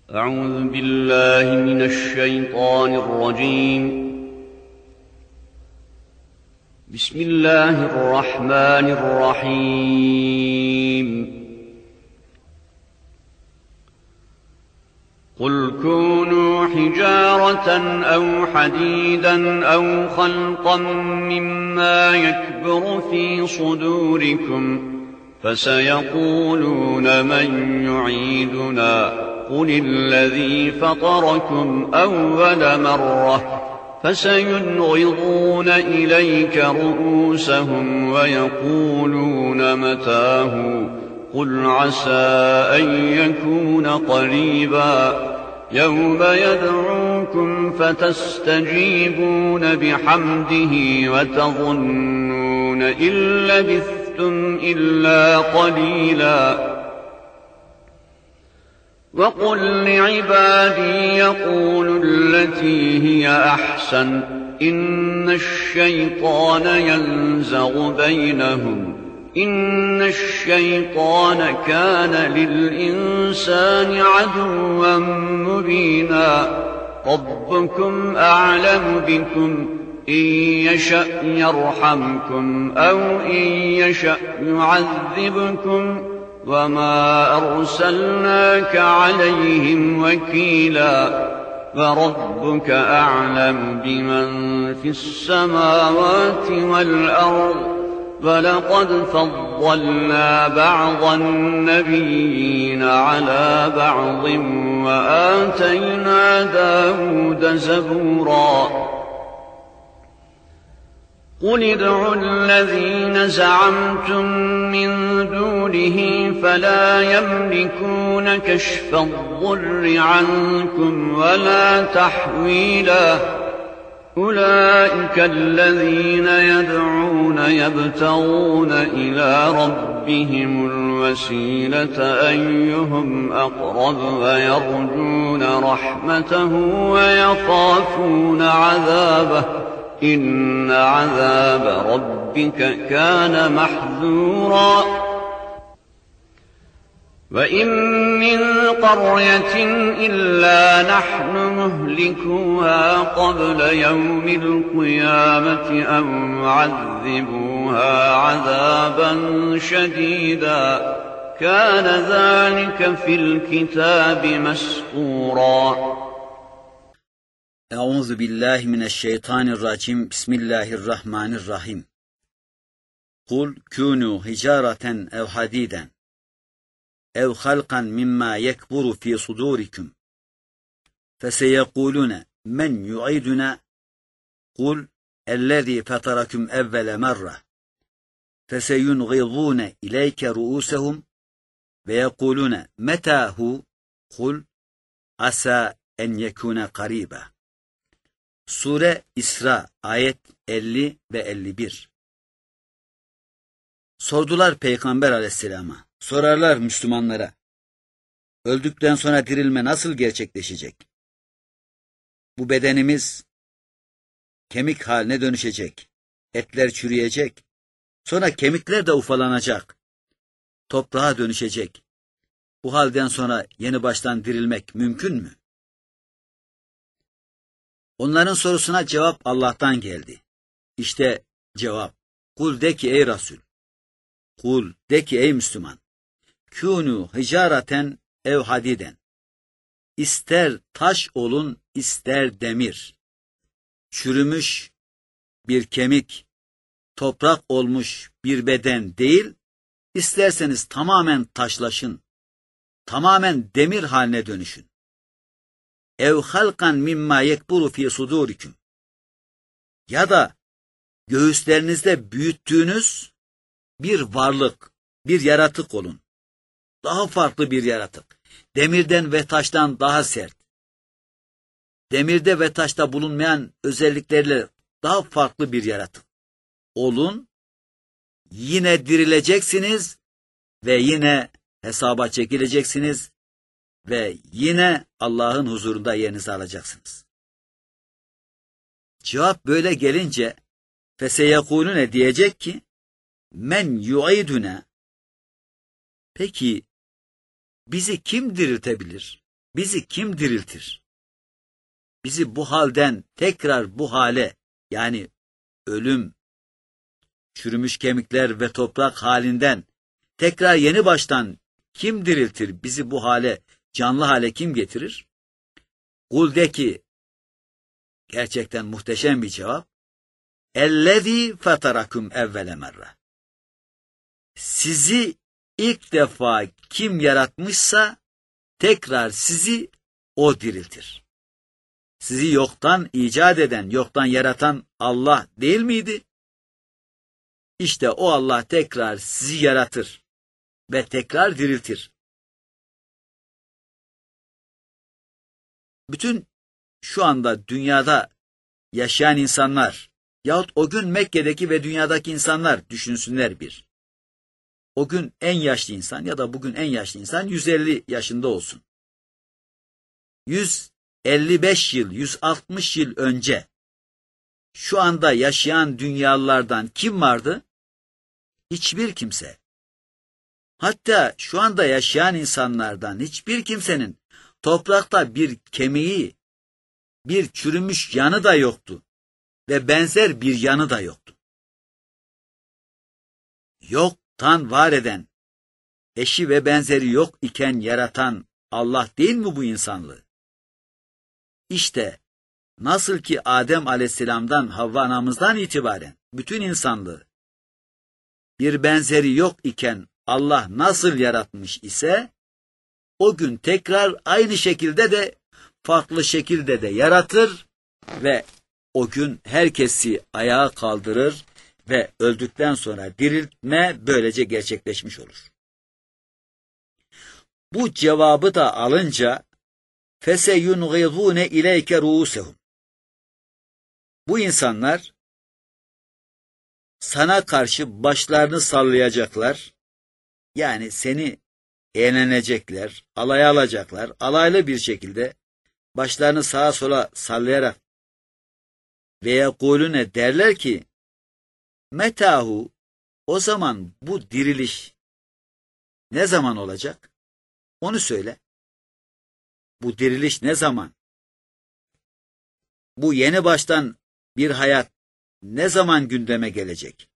أعوذ بالله من الشيطان الرجيم. بسم الله الرحمن الرحيم. قل كونوا حجارة أو حديدا أو خلقا مما يكبر في صدوركم فسيقولون من يعيدنا قل الذي فطركم أول مرة فسينغضون إليك رؤوسهم ويقولون متاه قل عسى أن يكون قريبا يوم يدعوكم فتستجيبون بحمده وتظنون إن لبثتم إلا قليلا. وقل لعبادي يقولوا التي هي أحسن إن الشيطان ينزغ بينهم إن الشيطان كان للإنسان عدوا مبينا. ربكم أعلم بكم إن يشأ يرحمكم أو إن يشأ يعذبكم وما أرسلناك عليهم وكيلا. فربك أعلم بمن في السماوات والأرض ولقد فضلنا بعض النبيين على بعض وآتينا داود زبورا. قل ادعوا الذين زعمتم من دونه فلا يملكون كشف الضر عنكم ولا تحويلا. أولئك الذين يدعون يبتغون إلى ربهم الوسيلة أيهم أقرب ويرجون رحمته ويخافون عذابه إن عذاب ربك كان محذورا. وإن من قرية إلا نحن مهلكوها قبل يوم القيامة أو معذبوها عذابا شديدا كان ذلك في الكتاب مسطورا. أعوذ بالله من الشيطان الرجيم. بسم الله الرحمن الرحيم. قل كونوا حجارة أو حديدا أو خلقا مما يكبر في صدوركم فسيقولون من يعيدنا قل الذي فطركم أول مرة فسينغضون إليك رؤوسهم ويقولون متى هو قل عسى أن يكون قريبا. Sure İsra ayet 50 ve 51. Sordular Peygamber aleyhisselama, sorarlar Müslümanlara, öldükten sonra dirilme nasıl gerçekleşecek? Bu bedenimiz kemik haline dönüşecek, etler çürüyecek, sonra kemikler de ufalanacak, toprağa dönüşecek. Bu halden sonra yeni baştan dirilmek mümkün mü? Onların sorusuna cevap Allah'tan geldi. İşte cevap. Kul de ki ey Resul. Kul de ki ey Müslüman. Kûnû hicâraten ev hadiden. İster taş olun, ister demir. Çürümüş bir kemik, toprak olmuş bir beden değil, isterseniz tamamen taşlaşın, tamamen demir haline dönüşün. Ev halkan mimma yekburu fi sudurikum. Ya da göğüslerinizde büyüttüğünüz bir varlık, bir yaratık olun. Daha farklı bir yaratık. Demirden ve taştan daha sert. Demirde ve taşta bulunmayan özelliklerle daha farklı bir yaratık olun. Yine dirileceksiniz ve yine hesaba çekileceksiniz. Ve yine Allah'ın huzurunda yerinizi alacaksınız. Cevap böyle gelince feseyekulune diyecek ki men yu'iduna, peki bizi kim diriltebilir? bizi kim diriltir? Bizi bu halden tekrar bu hale, yani ölüm, çürümüş kemikler ve toprak halinden tekrar yeni baştan kim diriltir? Bizi bu hale, canlı hale kim getirir? Kul de ki, gerçekten muhteşem bir cevap. Ellezî feterakum evvele merre. Sizi ilk defa kim yaratmışsa tekrar sizi o diriltir. Sizi yoktan icat eden, yoktan yaratan Allah değil miydi? İşte o Allah tekrar sizi yaratır ve tekrar diriltir. Bütün şu anda dünyada yaşayan insanlar yahut o gün Mekke'deki ve dünyadaki insanlar düşünsünler bir. O gün en yaşlı insan ya da bugün en yaşlı insan 150 yaşında olsun. 155 yıl, 160 yıl önce şu anda yaşayan dünyalılardan kim vardı? Hiçbir kimse. Hatta şu anda yaşayan insanlardan hiçbir kimsenin toprakta bir kemiği, bir çürümüş yanı da yoktu ve benzer bir yanı da yoktu. Yoktan var eden, eşi ve benzeri yok iken yaratan Allah değil mi bu insanlığı? İşte nasıl ki Adem Aleyhisselam'dan Havva anamızdan itibaren bütün insanlığı bir benzeri yok iken Allah nasıl yaratmış ise o gün tekrar aynı şekilde de farklı şekilde de yaratır ve o gün herkesi ayağa kaldırır ve öldükten sonra diriltme böylece gerçekleşmiş olur. Bu cevabı da alınca فَسَيُنْغِضُونَ اِلَيْكَ رُؤُسَهُمْ. Bu insanlar sana karşı başlarını sallayacaklar, yani seni eğlenecekler, alaya alacaklar, alaylı bir şekilde başlarını sağa sola sallayarak veya kulüne derler ki, metahu, o zaman bu diriliş ne zaman olacak? Onu söyle. Bu diriliş ne zaman? Bu yeni baştan bir hayat ne zaman gündeme gelecek?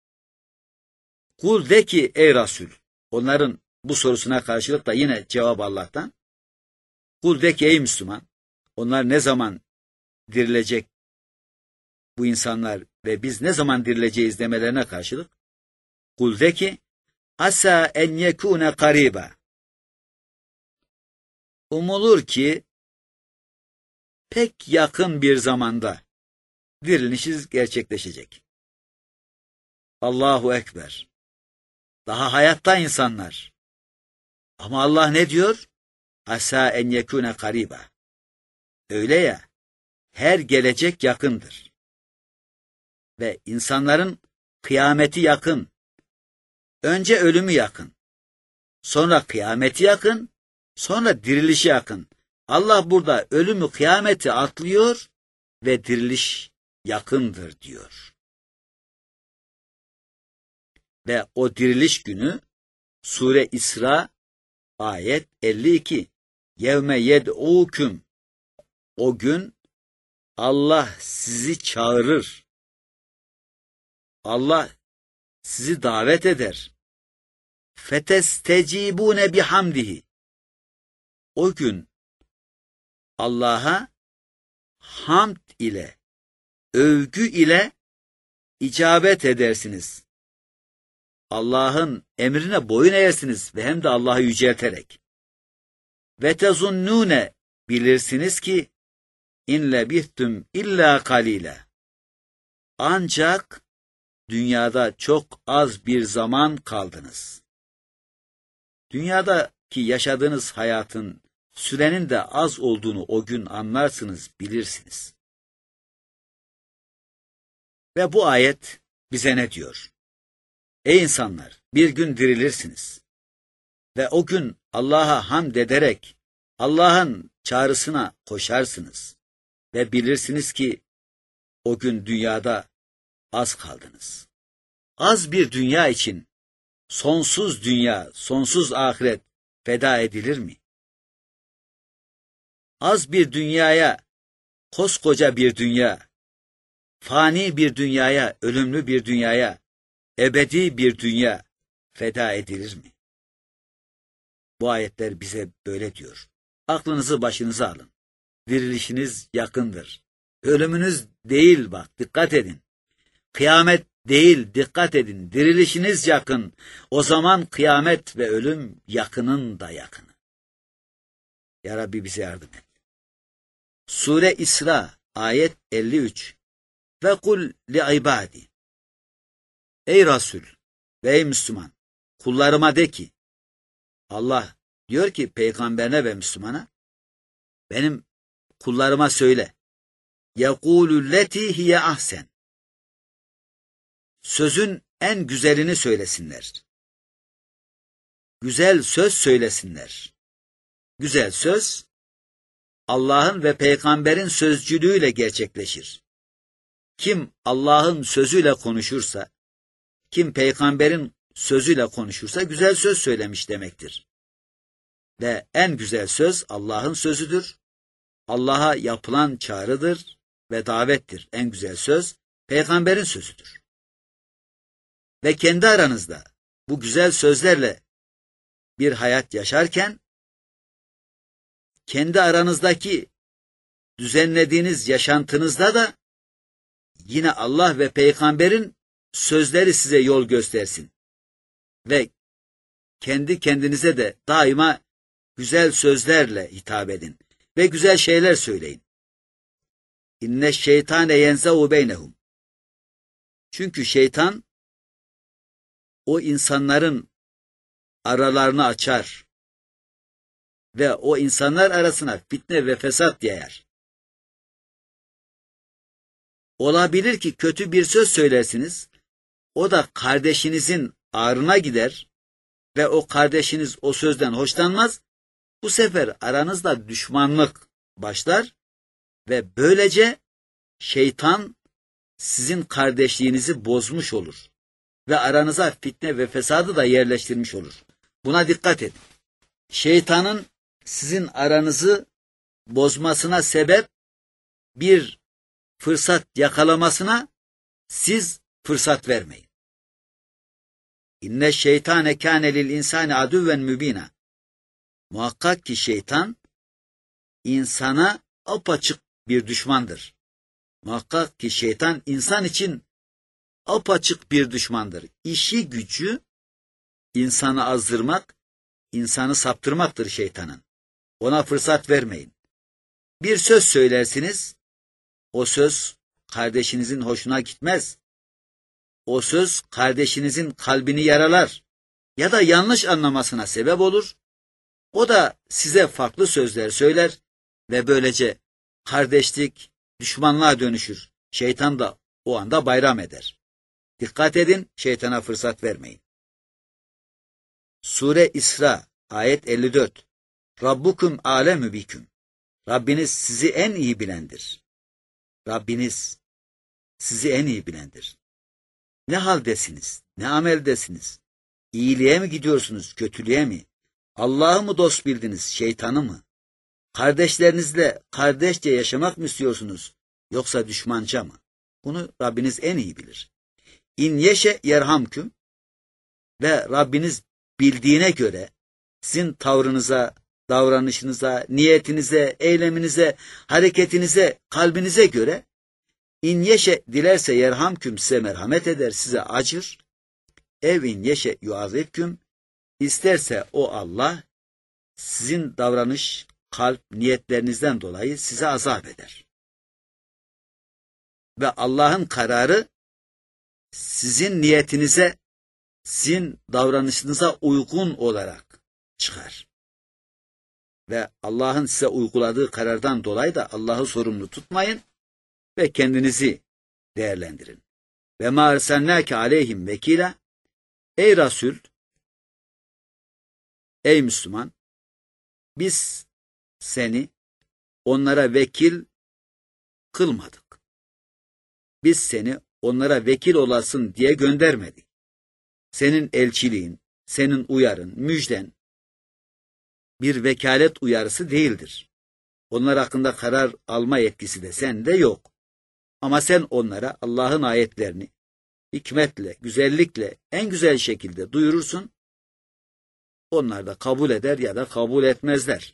Kul de ki ey Resul, onların bu sorusuna karşılık da yine cevap Allah'tan. Kul de ki ey Müslüman, onlar ne zaman dirilecek bu insanlar ve biz ne zaman dirileceğiz demelerine karşılık. Kul de ki asa en yekune kariba. Umulur ki pek yakın bir zamanda dirilişiniz gerçekleşecek. Allahu Ekber. Daha hayatta insanlar. Ama Allah ne diyor? Asa en yekune kariba. Öyle ya, her gelecek yakındır. Ve insanların kıyameti yakın. Önce ölümü yakın. Sonra kıyameti yakın. Sonra dirilişi yakın. Allah burada ölümü, kıyameti atlıyor ve diriliş yakındır diyor. Ve o diriliş günü Sure İsra ayet 52. Yevme yed'ûküm. O gün Allah sizi çağırır. Allah sizi davet eder. Fetestecibûne bihamdihi. O gün Allah'a hamd ile, övgü ile icabet edersiniz. Allah'ın emrine boyun eğersiniz ve hem de Allah'ı yücelterek. Ve tezunnune, bilirsiniz ki in lebithtum illa kalile. Ancak dünyada çok az bir zaman kaldınız. Dünyadaki yaşadığınız hayatın sürenin de az olduğunu o gün anlarsınız, bilirsiniz. Ve bu ayet bize ne diyor? Ey insanlar, bir gün dirilirsiniz. Ve o gün Allah'a hamd ederek Allah'ın çağrısına koşarsınız. Ve bilirsiniz ki o gün dünyada az kaldınız. Az bir dünya için sonsuz dünya, sonsuz ahiret feda edilir mi? az bir dünyaya, koskoca bir dünya, fani bir dünyaya, ölümlü bir dünyaya, ebedi bir dünya feda edilir mi? Bu ayetler bize böyle diyor. Aklınızı başınıza alın. Dirilişiniz yakındır. Ölümünüz değil, bak dikkat edin. Kıyamet değil, dikkat edin. Dirilişiniz yakın. O zaman kıyamet ve ölüm yakının da yakını. Ya Rabbi bize yardım et. Sure İsra ayet 53. Ve kul li ibadi. Ey Resul ve ey Müslüman, kullarıma de ki, Allah diyor ki peygamberine ve Müslümana, benim kullarıma söyle. يَقُولُ leti hiye ahsen. Sözün en güzelini söylesinler. Güzel söz söylesinler. Güzel söz, Allah'ın ve peygamberin sözcülüğüyle gerçekleşir. Kim Allah'ın sözüyle konuşursa, kim peygamberin sözüyle konuşursa güzel söz söylemiş demektir. Ve en güzel söz Allah'ın sözüdür. Allah'a yapılan çağrıdır ve davettir. En güzel söz peygamberin sözüdür. Ve kendi aranızda bu güzel sözlerle bir hayat yaşarken, kendi aranızdaki düzenlediğiniz yaşantınızda da yine Allah ve peygamberin sözleri size yol göstersin. Ve kendi kendinize de daima güzel sözlerle hitap edin ve güzel şeyler söyleyin. İnne şeytane yenzehu beynehum. Çünkü şeytan o insanların aralarını açar ve o insanlar arasına fitne ve fesat yayar. Olabilir ki kötü bir söz söylersiniz, o da kardeşinizin ağrına gider ve o kardeşiniz o sözden hoşlanmaz. Bu sefer aranızda düşmanlık başlar ve böylece şeytan sizin kardeşliğinizi bozmuş olur ve aranıza fitne ve fesadı da yerleştirmiş olur. Buna dikkat edin. Şeytanın sizin aranızı bozmasına sebep bir fırsat yakalamasına siz fırsat vermeyin. İnne şeytane kâne lil insâni adüven mübînâ. Muhakkak ki şeytan insana apaçık bir düşmandır. Muhakkak ki şeytan insan için apaçık bir düşmandır. İşi gücü insanı azdırmak, insanı saptırmaktır şeytanın. Ona fırsat vermeyin. Bir söz söylersiniz, o söz kardeşinizin hoşuna gitmez. O söz kardeşinizin kalbini yaralar ya da yanlış anlamasına sebep olur. O da size farklı sözler söyler ve böylece kardeşlik düşmanlığa dönüşür. Şeytan da o anda bayram eder. Dikkat edin, şeytana fırsat vermeyin. Sure İsra ayet 54. Rabbukum alemü biküm. Rabbiniz sizi en iyi bilendir. Rabbiniz sizi en iyi bilendir. Ne haldesiniz, ne ameldesiniz? İyiliğe mi gidiyorsunuz, kötülüğe mi? Allah'ı mı dost bildiniz, şeytanı mı? Kardeşlerinizle kardeşçe yaşamak mı istiyorsunuz, yoksa düşmanca mı? Bunu Rabbiniz en iyi bilir. İn yeşe yerhamküm. Ve Rabbiniz bildiğine göre sizin tavrınıza, davranışınıza, niyetinize, eyleminize, hareketinize, kalbinize göre İn yeşe dilerse yerhamküm size merhamet eder, size acır. Ev in yeşe yuazifküm, isterse o Allah sizin davranış, kalp, niyetlerinizden dolayı size azap eder. Ve Allah'ın kararı sizin niyetinize, sizin davranışınıza uygun olarak çıkar. Ve Allah'ın size uyguladığı karardan dolayı da Allah'ı sorumlu tutmayın ve kendinizi değerlendirin. Ve ma arsalnâke aleyhim vekîlâ. Ey Resul, ey Müslüman, biz seni onlara vekil kılmadık. Biz seni onlara vekil olasın diye göndermedik. Senin elçiliğin, senin uyarın, müjden bir vekalet uyarısı değildir. Onlar hakkında karar alma yetkisi de sende yok. Ama sen onlara Allah'ın ayetlerini hikmetle, güzellikle, en güzel şekilde duyurursun. Onlar da kabul eder ya da kabul etmezler.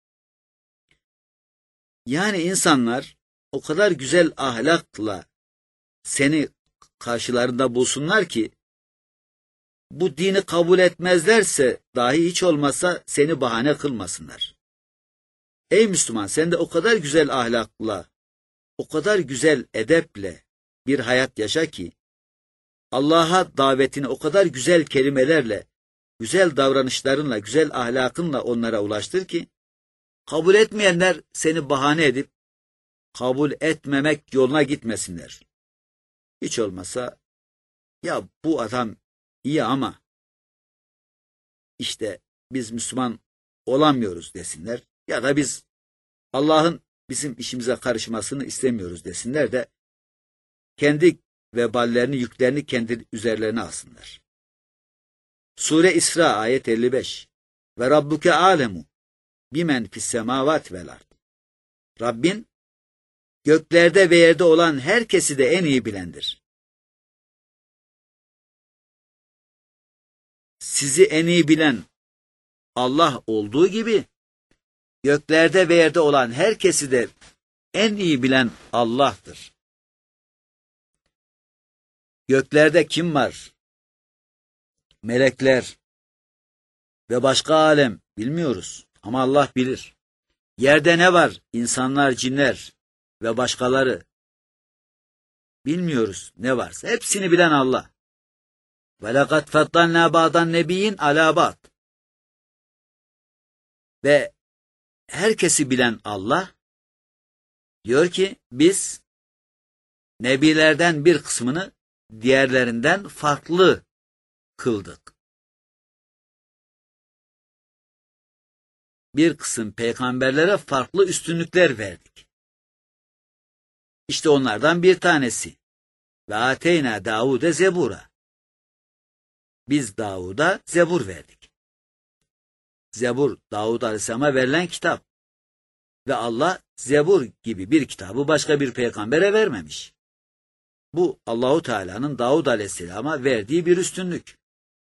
Yani insanlar o kadar güzel ahlakla seni karşılarında bulsunlar ki, bu dini kabul etmezlerse dahi hiç olmazsa seni bahane kılmasınlar. Ey Müslüman, sen de o kadar güzel ahlakla, o kadar güzel edeple bir hayat yaşa ki, Allah'a davetini o kadar güzel kelimelerle, güzel davranışlarınla, güzel ahlakınla onlara ulaştır ki, kabul etmeyenler seni bahane edip, kabul etmemek yoluna gitmesinler. Hiç olmazsa, ya bu adam iyi ama, işte biz Müslüman olamıyoruz desinler, ya da biz Allah'ın bizim işimize karışmasını istemiyoruz desinler de, kendi veballerini, yüklerini kendi üzerlerine alsınlar. Sure İsra ayet 55. Ve Rabbuke alemu bimen fis semavat vel ard. Rabbin göklerde ve yerde olan herkesi de en iyi bilendir. Sizi en iyi bilen Allah olduğu gibi, göklerde ve yerde olan herkesi de en iyi bilen Allah'tır. Göklerde kim var? Melekler ve başka alem bilmiyoruz ama Allah bilir. Yerde ne var? İnsanlar, cinler ve başkaları. Bilmiyoruz ne varsa. Hepsini bilen Allah. Ve lekad feddalnâ ba'dan nebiyyin alâ ba'd. Ve herkesi bilen Allah diyor ki, biz nebilerden bir kısmını diğerlerinden farklı kıldık. Bir kısım peygamberlere farklı üstünlükler verdik. İşte onlardan bir tanesi. Ve ateyna Davud'e zebura. Biz Davud'a zebur verdik. Zebur, Davud Aleyhisselam'a verilen kitap. Ve Allah zebur gibi bir kitabı başka bir peygambere vermemiş. Bu Allahu Teala'nın Davud Aleyhisselam'a verdiği bir üstünlük.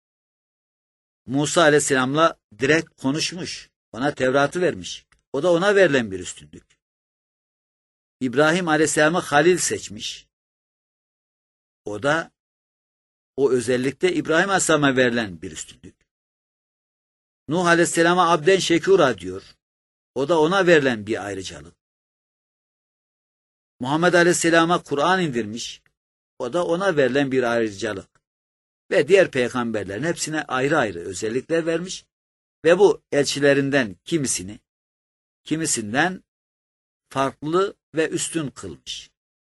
Musa Aleyhisselam'la direkt konuşmuş. Ona Tevrat'ı vermiş. O da ona verilen bir üstünlük. İbrahim Aleyhisselam'ı halil seçmiş. O da o özellikle İbrahim Aleyhisselam'a verilen bir üstünlük. Nuh Aleyhisselam'a abden şekura diyor. O da ona verilen bir ayrıcalık. Muhammed Aleyhisselam'a Kur'an indirmiş. O da ona verilen bir ayrıcalık. Ve diğer peygamberlerin hepsine ayrı ayrı özellikler vermiş. Ve bu elçilerinden kimisinden farklı ve üstün kılmış.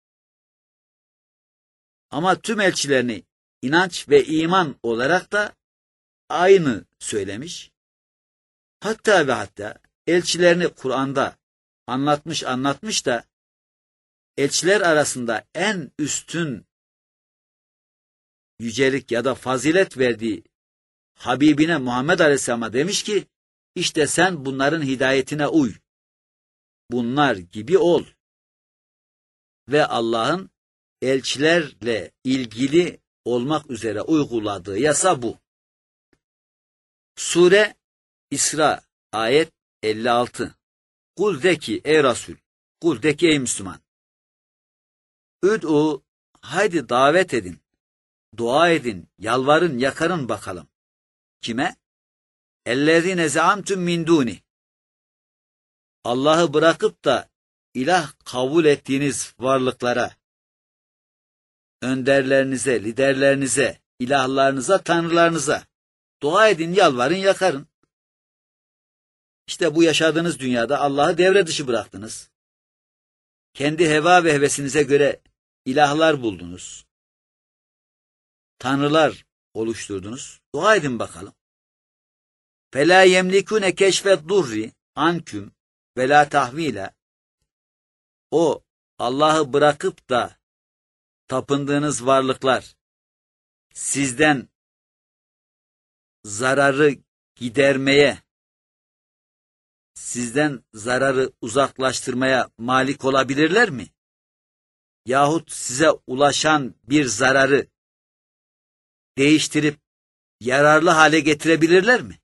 Ama tüm elçilerini inanç ve iman olarak da aynı söylemiş. Hatta ve hatta elçilerini Kur'an'da anlatmış da elçiler arasında en üstün yücelik ya da fazilet verdiği Habibine Muhammed Aleyhisselam'a demiş ki, işte sen bunların hidayetine uy. Bunlar gibi ol. Ve Allah'ın elçilerle ilgili olmak üzere uyguladığı yasa bu. Sure İsra ayet 56. Kul de ki ey Resul, kul de ki ey Müslüman. Üd'u, haydi davet edin, dua edin, yalvarın, yakarın bakalım. Kime? اَلَّذ۪ينَ زَعَمْتُمْ مِنْ دُونِ. Allah'ı bırakıp da ilah kabul ettiğiniz varlıklara, önderlerinize, liderlerinize, ilahlarınıza, tanrılarınıza dua edin, yalvarın, yakarın. İşte bu yaşadığınız dünyada Allah'ı devre dışı bıraktınız. Kendi heva ve hevesinize göre ilahlar buldunuz. Tanrılar oluşturdunuz. Dua edin bakalım. فَلَا يَمْلِكُونَ كَشْفَ الضُّرِّ عَنْكُمْ وَلَا تَحْوِيلًا. O Allah'ı bırakıp da tapındığınız varlıklar sizden zararı gidermeye sizden zararı uzaklaştırmaya malik olabilirler mi? Yahut size ulaşan bir zararı değiştirip yararlı hale getirebilirler mi?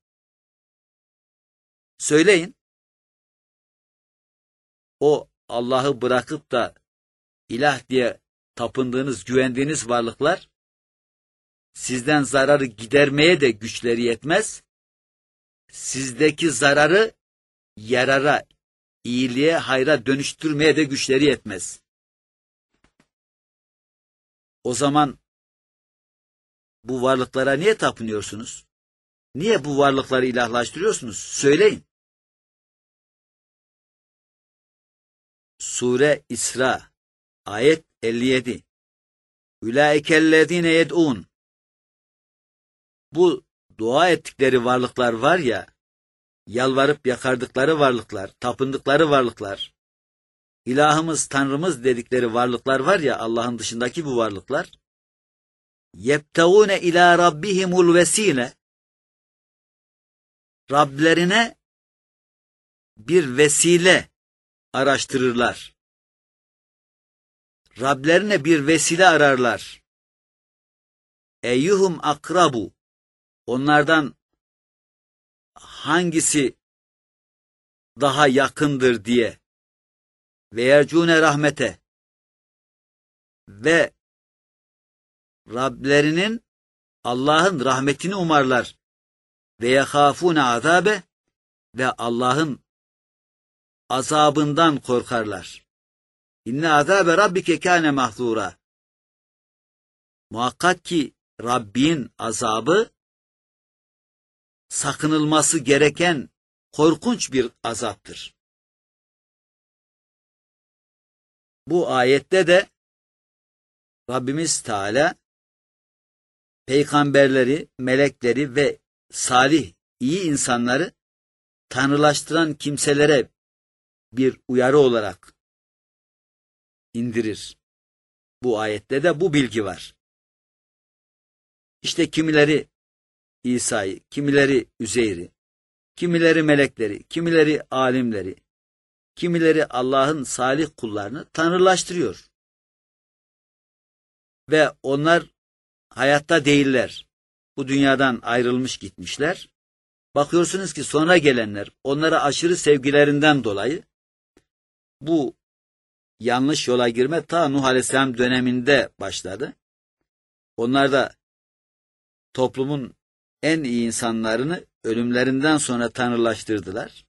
Söyleyin. O Allah'ı bırakıp da ilah diye tapındığınız, güvendiğiniz varlıklar sizden zararı gidermeye de güçleri yetmez. Sizdeki zararı yarara, iyiliğe, hayra dönüştürmeye de güçleri yetmez. O zaman bu varlıklara niye tapınıyorsunuz? Niye bu varlıkları ilahlaştırıyorsunuz? Söyleyin. Sure İsra, ayet 57. Ulaikellezine yed'un. Bu dua ettikleri varlıklar var ya, yalvarıp yakardıkları varlıklar, tapındıkları varlıklar, İlahımız, Tanrımız dedikleri varlıklar var ya, Allah'ın dışındaki bu varlıklar, yebtevune ila rabbihimul vesile, Rablerine bir vesile araştırırlar. Rablerine bir vesile ararlar. Eyyuhum akrabu, onlardan hangisi daha yakındır diye. Ve yercune rahmete, ve Rablerinin, Allah'ın rahmetini umarlar. Ve yehafune azabe, ve Allah'ın azabından korkarlar. İnne azabe rabbike kâne mahzûrâ. Muhakkak ki Rabbin azabı sakınılması gereken korkunç bir azaptır. Bu ayette de Rabbimiz Teala peygamberleri, melekleri ve salih, iyi insanları tanrılaştıran kimselere bir uyarı olarak indirir. Bu ayette de bu bilgi var. İşte kimileri İsa'yı, kimileri Üzeyr'i, kimileri melekleri, kimileri alimleri, kimileri Allah'ın salih kullarını tanrılaştırıyor. Ve onlar hayatta değiller. Bu dünyadan ayrılmış gitmişler. Bakıyorsunuz ki sonra gelenler onlara aşırı sevgilerinden dolayı bu yanlış yola girme ta Nuh Aleyhisselam döneminde başladı. Onlar da toplumun en iyi insanlarını ölümlerinden sonra tanrılaştırdılar.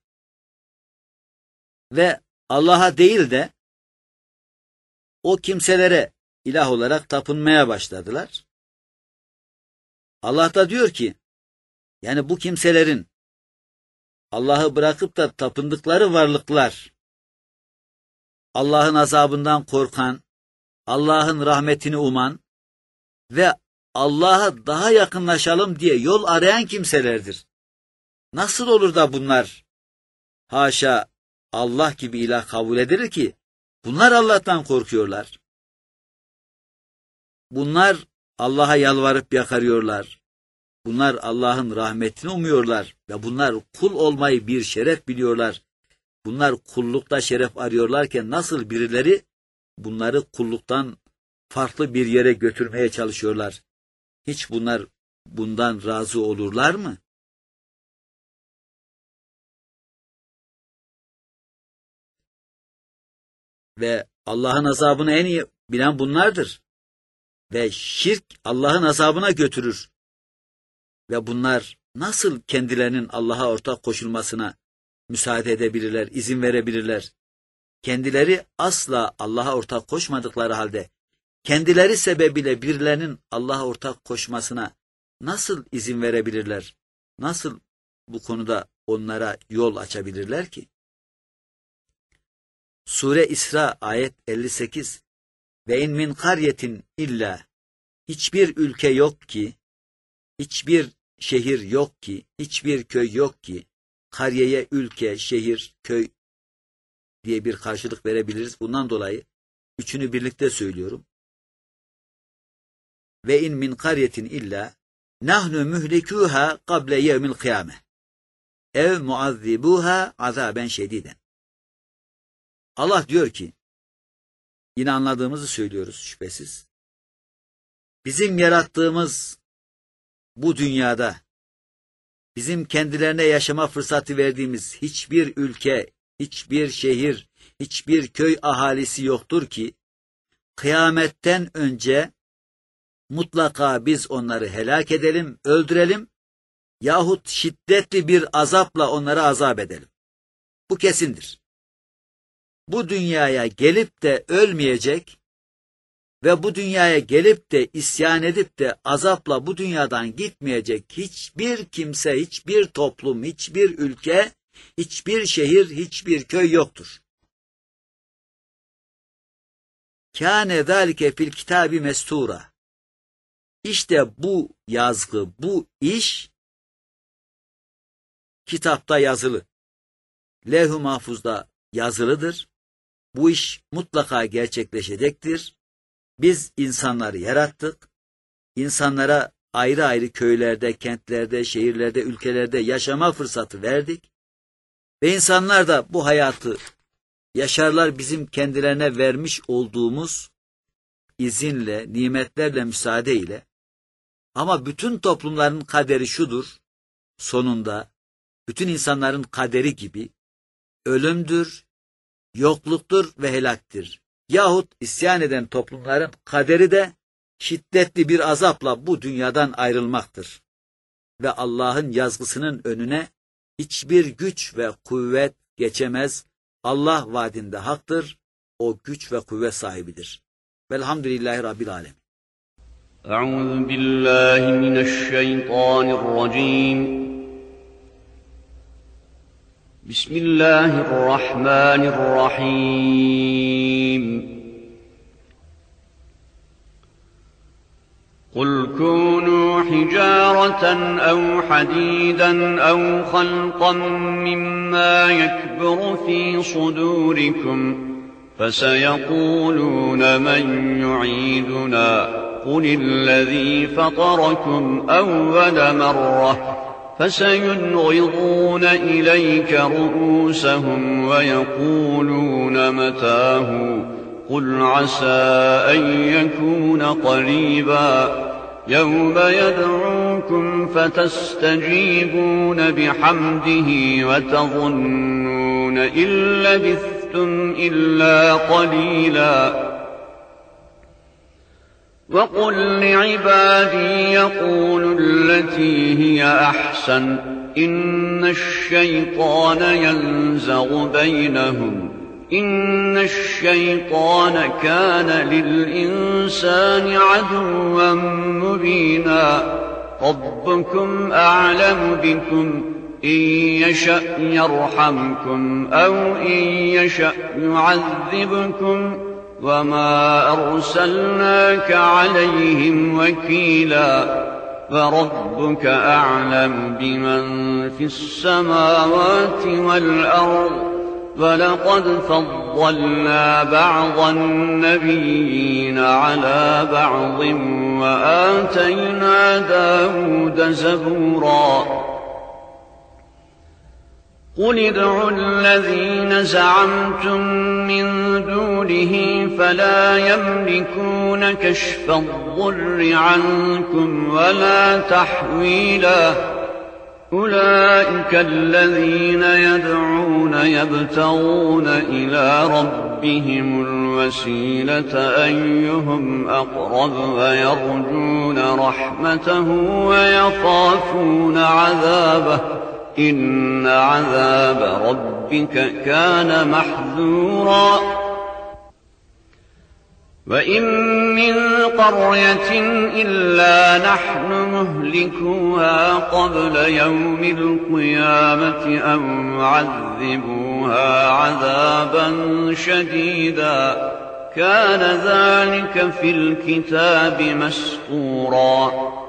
Ve Allah'a değil de o kimselere ilah olarak tapınmaya başladılar. Allah da diyor ki, yani bu kimselerin Allah'ı bırakıp da tapındıkları varlıklar, Allah'ın azabından korkan, Allah'ın rahmetini uman ve Allah'a daha yakınlaşalım diye yol arayan kimselerdir. Nasıl olur da bunlar haşa Allah gibi ilah kabul edilir ki? Bunlar Allah'tan korkuyorlar. Bunlar Allah'a yalvarıp yakarıyorlar. Bunlar Allah'ın rahmetini umuyorlar ve bunlar kul olmayı bir şeref biliyorlar. Bunlar kullukta şeref arıyorlarken nasıl birileri bunları kulluktan farklı bir yere götürmeye çalışıyorlar? Hiç bunlar bundan razı olurlar mı? Ve Allah'ın azabını en iyi bilen bunlardır. Ve şirk Allah'ın azabına götürür. Ve bunlar nasıl kendilerinin Allah'a ortak koşulmasına müsaade edebilirler, izin verebilirler? Kendileri asla Allah'a ortak koşmadıkları halde, kendileri sebebiyle birilerinin Allah'a ortak koşmasına nasıl izin verebilirler? Nasıl bu konuda onlara yol açabilirler ki? Sure İsra ayet 58. Ve in min karyetin illa, hiçbir ülke yok ki, hiçbir şehir yok ki, hiçbir köy yok ki, kariyeye ülke, şehir, köy diye bir karşılık verebiliriz. Bundan dolayı üçünü birlikte söylüyorum. Ve in min karyetin illa nahnu muhlikuha kable yevmil kıyame. ev muazzibuha azaben şediden. Allah diyor ki, yine anladığımızı söylüyoruz şüphesiz. Bizim yarattığımız bu dünyada, bizim kendilerine yaşama fırsatı verdiğimiz hiçbir ülke, hiçbir şehir, hiçbir köy ahalisi yoktur ki, kıyametten önce mutlaka biz onları helak edelim, öldürelim yahut şiddetli bir azapla onları azap edelim. Bu kesindir. Bu dünyaya gelip de ölmeyecek ve bu dünyaya gelip de isyan edip de azapla bu dünyadan gitmeyecek hiçbir kimse, hiçbir toplum, hiçbir ülke, hiçbir şehir, hiçbir köy yoktur. Kâne zâlike fil kitâbi mestura. İşte bu yazgı, bu iş kitapta yazılı. Levh-i mahfuzda yazılıdır. Bu iş mutlaka gerçekleşecektir. Biz insanları yarattık. İnsanlara ayrı ayrı köylerde, kentlerde, şehirlerde, ülkelerde yaşama fırsatı verdik. Ve insanlar da bu hayatı yaşarlar bizim kendilerine vermiş olduğumuz izinle, nimetlerle, müsaadeyle. Ama bütün toplumların kaderi şudur, sonunda bütün insanların kaderi gibi ölümdür, yokluktur ve helaktir. Yahut isyan eden toplumların kaderi de şiddetli bir azapla bu dünyadan ayrılmaktır. Ve Allah'ın yazgısının önüne hiçbir güç ve kuvvet geçemez. Allah vaadinde haktır, o güç ve kuvvet sahibidir. Velhamdülillahi Rabbil Alemin. Euzu billahi mineşşeytanirracim. Bismillahirrahmanirrahim. قُلْ كُونُوا حِجَارَةً أَوْ حَدِيدًا أَوْ خَلْقًا مِّمَّا يَكْبُرُ فِي صُدُورِكُمْ فَسَيَقُولُونَ مَن يُعِيدُنَا قُلِ الَّذِي فَطَرَكُمْ أَوَّلَ مَرَّةٍ فَسَيُنْغِضُونَ إِلَيْكَ رُءُوسَهُمْ وَيَقُولُونَ مَتَىٰ قُلْ عَسَىٰ أَن يَكُونَ قَرِيبًا يَوْمَ يَدْعُوكُمْ فَتَسْتَجِيبُونَ بِحَمْدِهِ وَتَظُنُّونَ إِن لَّبِثْتُمْ إِلَّا قَلِيلًا وَقُل لِّعِبَادِي يَقُولُوا الَّتِي هِيَ أَحْسَنُ إِنَّ الشَّيْطَانَ يَنزَغُ بَيْنَهُمْ إِنَّ الشَّيْطَانَ كَانَ لِلْإِنسَانِ عَدُوًّا مُّبِينًا رَبُّكُمْ أَعْلَمُ بِكُمْ إِن يَشَأْ يَرْحَمْكُمْ أَوْ إِن يَشَأْ يُعَذِّبْكُمْ وَمَا أَرْسَلْنَاكَ عَلَيْهِمْ وَكِيلًا وَرَبُّكَ أَعْلَمُ بِمَن فِي السَّمَاوَاتِ وَالْأَرْضِ وَلَقَدْ فَضَّلْنَا بَعْضَ النَّبِيِّينَ عَلَىٰ بَعْضٍ وَآتَيْنَا دَاوُودَ زَبُورًا قُلِ ادْعُوا الَّذِينَ زَعَمْتُم مِّن دُونِهِ فَلَا يَمْلِكُونَ كَشْفَ الضُّرِّ عَنكُمْ وَلَا تَحْوِيلًا أُولَٰئِكَ الَّذِينَ يَدْعُونَ يَبْتَغُونَ إِلَىٰ رَبِّهِمُ الْوَسِيلَةَ أَيُّهُمْ أَقْرَبُ وَيَرْجُونَ رَحْمَتَهُ وَيَخَافُونَ عَذَابَهُ إِنَّ عَذَابَ رَبِّكَ كَانَ مَحْذُورًا وَإِن مِّن قَرْيَةٍ إِلَّا نَحْنُ مُهْلِكُوهَا قَبْلَ يَوْمِ الْقِيَامَةِ أَوْ مُعَذِّبُوهَا عَذَابًا شَدِيدًا كَانَ ذَلِكَ فِي الْكِتَابِ مَسْطُورًا